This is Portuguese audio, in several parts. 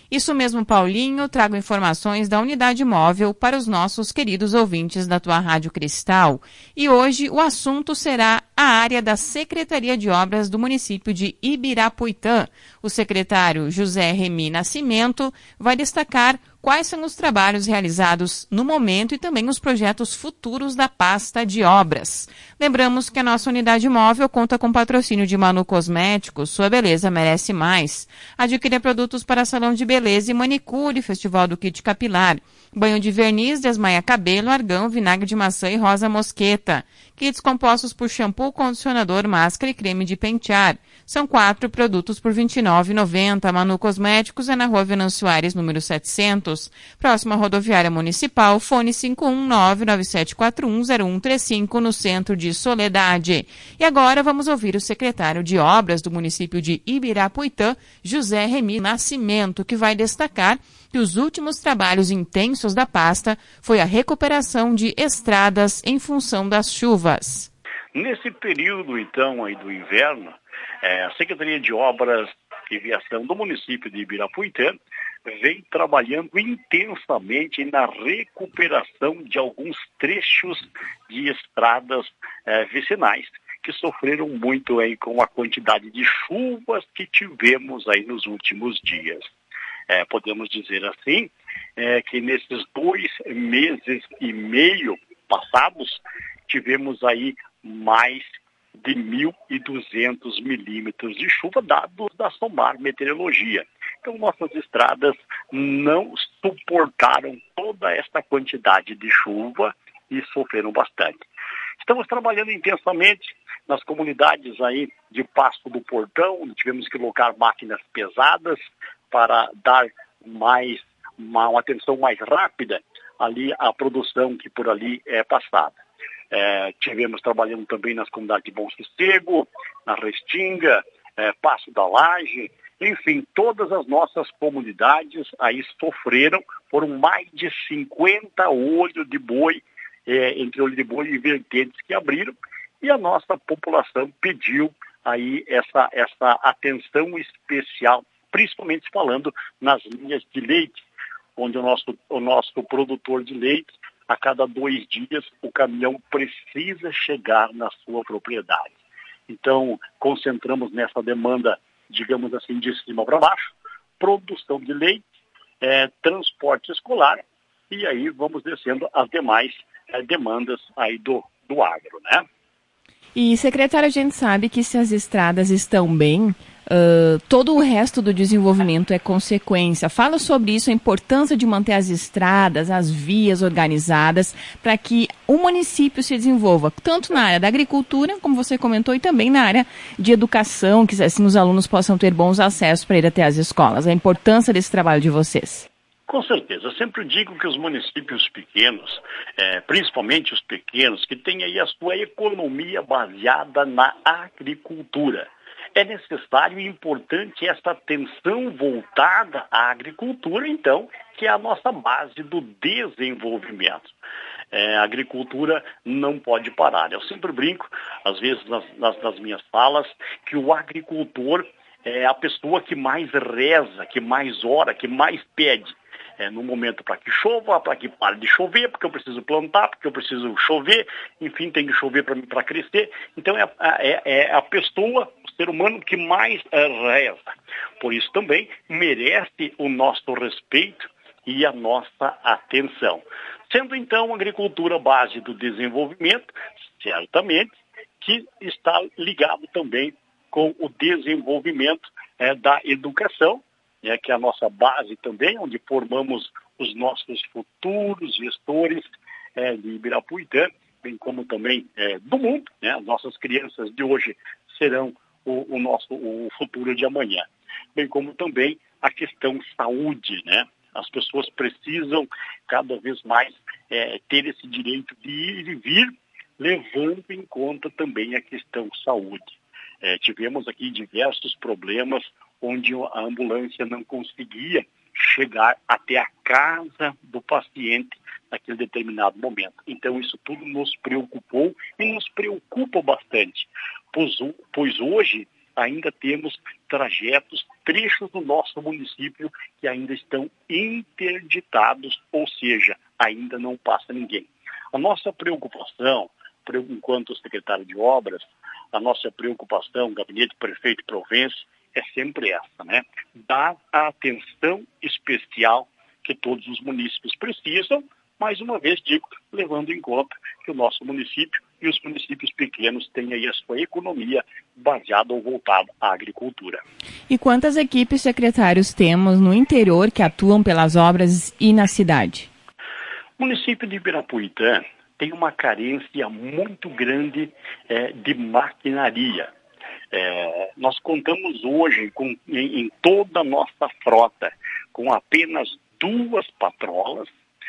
Isso mesmo, Paulinho, trago informações da unidade móvel para os nossos queridos ouvintes da tua Rádio Cristal. E hoje o assunto será a área da Secretaria de Obras do município de Ibirapuitã. O secretário José Remy Nascimento vai destacar quais são os trabalhos realizados no momento e também os projetos futuros da pasta de obras. Lembramos que a nossa unidade móvel conta com patrocínio de Manu Cosméticos, sua beleza merece mais. Adquira produtos para salão de beleza e manicure, Festival do Kit Capilar. Banho de verniz, desmaia cabelo, argão, vinagre de maçã e rosa mosqueta. Kits compostos por shampoo, condicionador, máscara e creme de pentear. São 4 produtos por R$ 29,90. Manu Cosméticos é na Rua Venâncio Aires, número 700. Próxima rodoviária municipal, fone 51997410135, no centro de Soledade. E agora vamos ouvir o secretário de Obras do município de Ibirapuitã, José Remy Nascimento, que vai destacar que os últimos trabalhos intensos da pasta foi a recuperação de estradas em função das chuvas. Nesse período, então, aí do inverno, a Secretaria de Obras e Viação do município de Ibirapuitã vem trabalhando intensamente na recuperação de alguns trechos de estradas vicinais que sofreram muito aí com a quantidade de chuvas que tivemos aí nos últimos dias. Podemos dizer assim, que nesses 2 meses e meio passados, tivemos aí mais de 1.200 milímetros de chuva, dados da SOMAR Meteorologia. Então, nossas estradas não suportaram toda esta quantidade de chuva e sofreram bastante. Estamos trabalhando intensamente nas comunidades aí de Passo do Portão, onde tivemos que colocar máquinas pesadas para dar uma atenção mais rápida ali à produção que por ali é passada. Tivemos trabalhando também nas comunidades de Bom Sossego, na Restinga, Passo da Laje, enfim, todas as nossas comunidades aí sofreram, foram mais de 50 olhos de boi, entre olho de boi e vertentes que abriram, e a nossa população pediu aí essa atenção especial, principalmente falando nas linhas de leite, onde o nosso produtor de leite, a cada 2 dias, o caminhão precisa chegar na sua propriedade. Então, concentramos nessa demanda, digamos assim, de cima para baixo, produção de leite, transporte escolar, e aí vamos descendo as demais demandas aí do agro, né? E, secretário, a gente sabe que se as estradas estão bem, todo o resto do desenvolvimento é consequência. Fala sobre isso, a importância de manter as estradas, as vias organizadas, para que o município se desenvolva, tanto na área da agricultura, como você comentou, e também na área de educação, que assim os alunos possam ter bons acessos para ir até as escolas. A importância desse trabalho de vocês. Com certeza, eu sempre digo que os municípios pequenos, principalmente os pequenos, que têm aí a sua economia baseada na agricultura. É necessário e importante essa atenção voltada à agricultura, então, que é a nossa base do desenvolvimento. A agricultura não pode parar. Eu sempre brinco, às vezes nas minhas falas, que o agricultor é a pessoa que mais reza, que mais ora, que mais pede. No momento para que chova, para que pare de chover, porque eu preciso plantar, porque eu preciso chover, enfim, tem que chover para crescer. Então é a pessoa, o ser humano que mais reza. Por isso também merece o nosso respeito e a nossa atenção. Sendo então a agricultura base do desenvolvimento, certamente que está ligado também com o desenvolvimento da educação, que é a nossa base também, onde formamos os nossos futuros gestores de Ibirapuitã, bem como também do mundo, né? As nossas crianças de hoje serão o futuro de amanhã. Bem como também a questão saúde, né? As pessoas precisam cada vez mais ter esse direito de ir e vir, levando em conta também a questão saúde. Tivemos aqui diversos problemas onde a ambulância não conseguia chegar até a casa do paciente naquele determinado momento. Então isso tudo nos preocupou e nos preocupa bastante, pois hoje ainda temos trajetos, trechos do nosso município que ainda estão interditados, ou seja, ainda não passa ninguém. A nossa preocupação, enquanto secretário de obras, a nossa preocupação, gabinete prefeito provense, é sempre essa, né? Dar a atenção especial que todos os municípios precisam, mais uma vez digo, levando em conta que o nosso município e os municípios pequenos têm aí a sua economia baseada ou voltada à agricultura. E quantas equipes secretários temos no interior que atuam pelas obras e na cidade? O município de Ibirapuitã tem uma carência muito grande de maquinaria. Nós contamos hoje em toda a nossa frota com apenas 2 patrolas,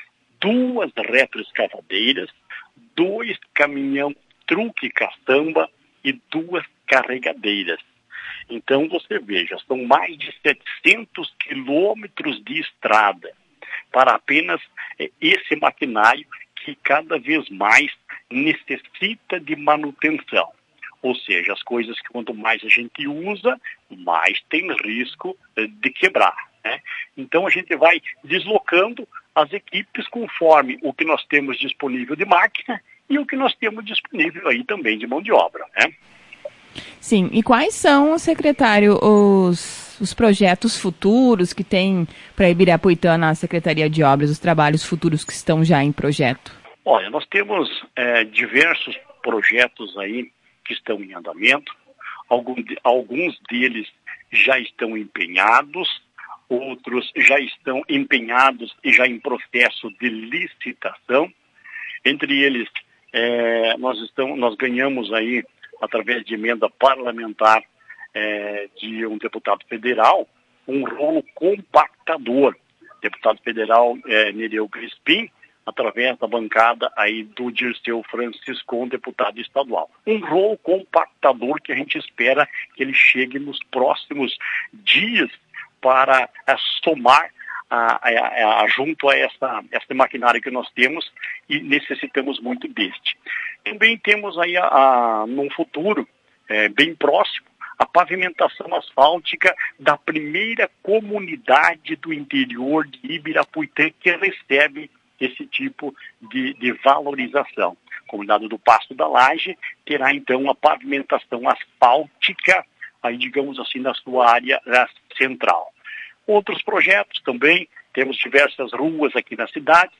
2 retroescavadeiras, 2 caminhão truque caçamba e 2 carregadeiras. Então você veja, são mais de 700 quilômetros de estrada para apenas esse maquinário que cada vez mais necessita de manutenção. Ou seja, as coisas que quanto mais a gente usa, mais tem risco de quebrar, né? Então a gente vai deslocando as equipes conforme o que nós temos disponível de máquina e o que nós temos disponível aí também de mão de obra, né? Sim, e quais são, secretário, os projetos futuros que tem para Ibirapuitã na Secretaria de Obras, os trabalhos futuros que estão já em projeto? Olha, nós temos diversos projetos aí que estão em andamento, alguns deles já estão empenhados, outros já estão empenhados e já em processo de licitação. Entre eles, nós ganhamos aí, através de emenda parlamentar de um deputado federal, um rolo compactador. Deputado federal Nereu Crispim, através da bancada aí do Dirceu Franciscon, deputado estadual. Um rolo compactador que a gente espera que ele chegue nos próximos dias para somar junto a essa maquinária que nós temos e necessitamos muito deste. Também temos aí, num futuro bem próximo, a pavimentação asfáltica da primeira comunidade do interior de Ibirapuitã que recebe esse tipo de valorização. A comunidade do Pasto da Laje terá então a pavimentação asfáltica, aí digamos assim, na sua área central. Outros projetos também, temos diversas ruas aqui na cidade,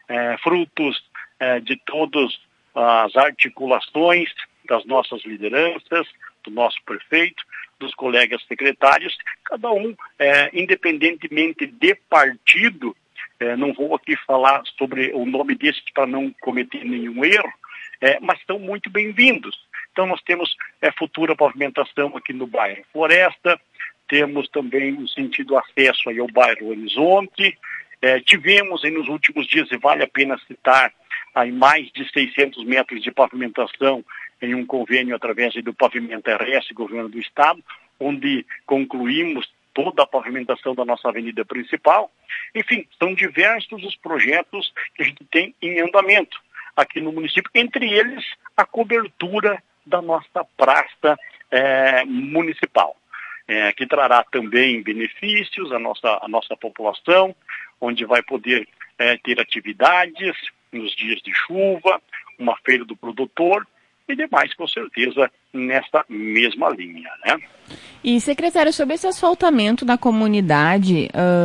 frutos de todas as articulações das nossas lideranças, do nosso prefeito, dos colegas secretários, cada um, independentemente de partido, não vou aqui falar sobre o nome desses para não cometer nenhum erro, mas estão muito bem-vindos. Então nós temos futura pavimentação aqui no bairro Floresta, temos também o sentido acesso aí ao bairro Horizonte, tivemos aí nos últimos dias, e vale a pena citar, aí mais de 600 metros de pavimentação em um convênio através do Pavimento RS, Governo do Estado, onde concluímos toda a pavimentação da nossa avenida principal. Enfim, são diversos os projetos que a gente tem em andamento aqui no município, entre eles a cobertura da nossa praça municipal, que trará também benefícios à nossa população, onde vai poder ter atividades nos dias de chuva, uma feira do produtor e demais, com certeza, nessa mesma linha, né? E, secretário, sobre esse asfaltamento na comunidade,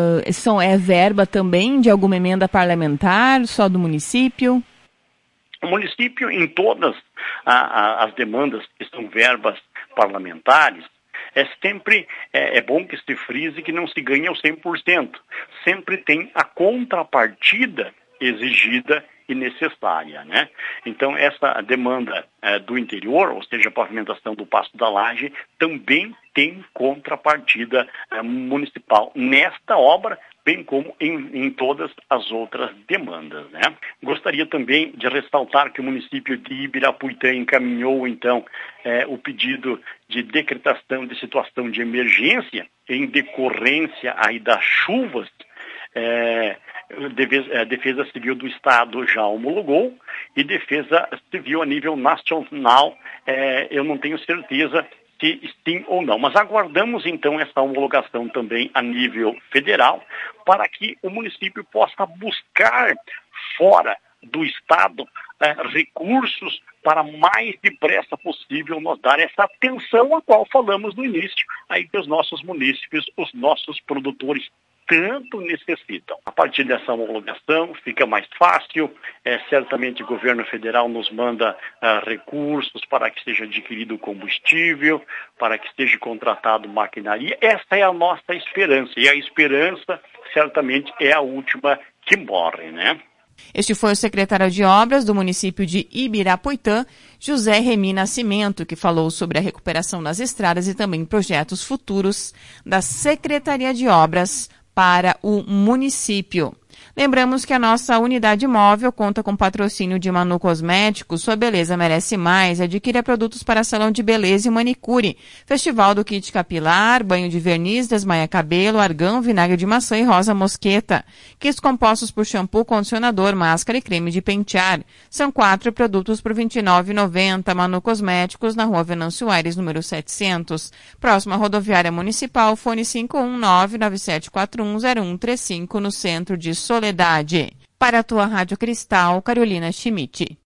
é verba também de alguma emenda parlamentar, só do município? O município, em todas as demandas que são verbas parlamentares, sempre é bom que se frise que não se ganha o 100%. Sempre tem a contrapartida exigida e necessária, né? Então, essa demanda do interior, ou seja, a pavimentação do Pasto da Laje, também tem contrapartida municipal nesta obra, bem como em todas as outras demandas, né? Gostaria também de ressaltar que o município de Ibirapuitã encaminhou, então, o pedido de decretação de situação de emergência em decorrência aí das chuvas. Defesa Civil do Estado já homologou e Defesa Civil a nível nacional, eu não tenho certeza se sim ou não. Mas aguardamos, então, essa homologação também a nível federal para que o município possa buscar fora do Estado recursos para mais depressa possível nós dar essa atenção a qual falamos no início, aí que os nossos munícipes, os nossos produtores tanto necessitam. A partir dessa homologação fica mais fácil, certamente o governo federal nos manda recursos para que seja adquirido combustível, para que seja contratado maquinaria. Essa é a nossa esperança, e a esperança certamente é a última que morre, né? Este foi o secretário de Obras do município de Ibirapuitã, José Remy Nascimento, que falou sobre a recuperação das estradas e também projetos futuros da Secretaria de Obras para o município. Lembramos que a nossa unidade móvel conta com patrocínio de Manu Cosméticos, Sua Beleza Merece Mais, adquira produtos para salão de beleza e manicure, Festival do Kit Capilar, banho de verniz, desmaia cabelo, argão, vinagre de maçã e rosa mosqueta. Kits compostos por shampoo, condicionador, máscara e creme de pentear. São 4 produtos por R$ 29,90. Manu Cosméticos, na rua Venâncio Aires, número 700. Próxima rodoviária municipal, fone 51997410135, no centro de Soledade. Para a tua Rádio Cristal, Carolina Schmidt.